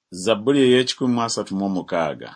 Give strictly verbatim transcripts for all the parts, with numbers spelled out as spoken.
Zabbuli ey'ekikumi mu asatu mu mukaaga.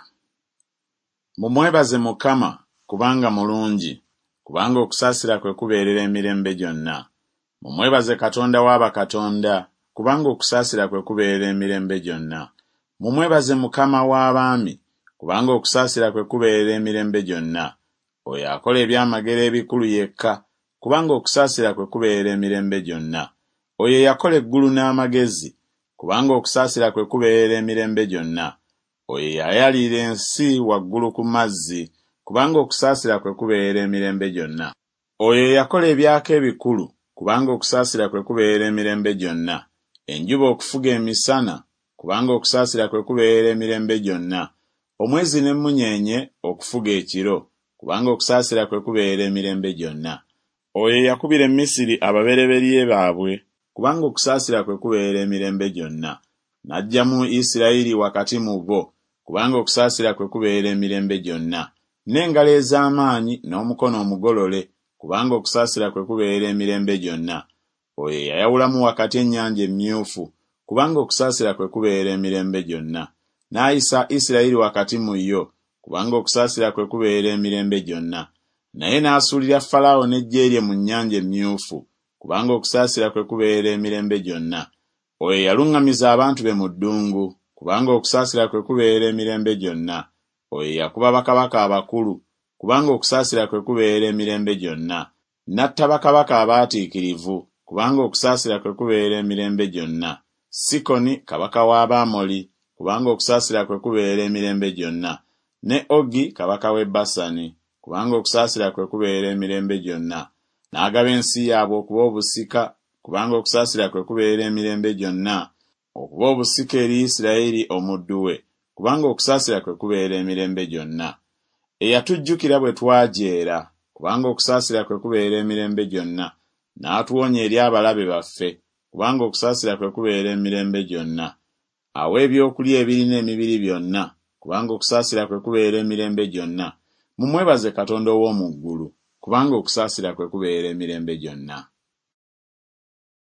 Mumwebaze Mukama kubanga mulungi, kubanga okusaasira kwe kubeerera emirembe gyonna. Mumwebaze Katonda wa bakatonda, kubanga okusaasira kwe kubeerera emirembe gyonna. Mumwebaze Mukama w'abaami, kubanga okusaasira kwe kubeerera emirembe gyonna. Oyo akola ebyamagero ebikulu yekka, kubanga okusaasira kwe kubeerera emirembe gyonna. Oyo yakola eggulu n'amagezi, kubanga okusaasira kwe kubeerera emirembe gyonna. Oyo yayalira ensi waggulu ku mazzi, kubanga okusaasira kwe kubeerera emirembe gyonna. Oyo yakola ebyaka ebikulu, kubanga okusaasira kwe kubeerera emirembe gyonna. Enjuba okufuga emisana, kubanga okusaasira kwe kubeerera emirembe gyonna. Omwezi n'emmunyeenye okufuga ekiro, kubanga okusaasira kwe kubeerera emirembe gyonna. Oyo yakubira Misiri ababereberye baabwe, kubanga okusaasira kwe kubeerera emirembe gyonna. N'aggyamu Isirayiri wakati mu bo, kubanga okusaasira kwe kubeerera emirembe gyonna. N'engalo ez'amaanyi n'omukono omugolole, kubanga okusaasira kwe kubeerera emirembe gyonna. Oyo yayawulamu wakati ennyanja emmyufu, kubanga okusaasira kwe kubeerera emirembe gyonna. N'ayisa Isirayiri wakati mu yo, kubanga okusaasira kwe kubeerera emirembe gyonna. Naye n'asuulira Falaawo n'eggye lye mu nnyanja emmyufu, kubanga okusaasira kwe kubeerera emirembe gyonna. Oyo yaluŋŋamiza abantu be mu ddungu, kubanga okusaasira kwe kubeerera emirembe gyonna. Oyo yakuba bakabaka abakulu, kubanga okusaasira kwe kubeerera emirembe gyonna. N'atta bakabaka abaatiikirivu, kubanga okusaasira kwe kubeerera emirembe gyonna. Sikoni kabaka w'Abamoli, kubanga okusaasira kwe kubeerera emirembe gyonna. Ne Ogi kabaka w'e Basani, kubanga okusaasira kwe kubeerera emirembe gyonna. N'agaba ensi yaabwe okuba obusika, kubanga okusaasira kwe kubeerera emirembe gyonna. Okuba obusika eri Isirayiri omuddu we, kubanga okusaasira kwe kubeerera emirembe gyonna. Eyatujjukira bwe twajeera, kubanga okusaasira kwe kubeerera emirembe gyonna. N'atuwonya eri abalabe baffe, kubanga okusaasira kwe kubeerera emirembe gyonna. Awa ebyokulya ebirina emibiri byonna, kubanga okusaasira kwe kubeerera emirembe gyonna. Mumwebaze Katonda ow'omu ggulu, kubanga okusaasira kwe kubeerera emirembe gyonna.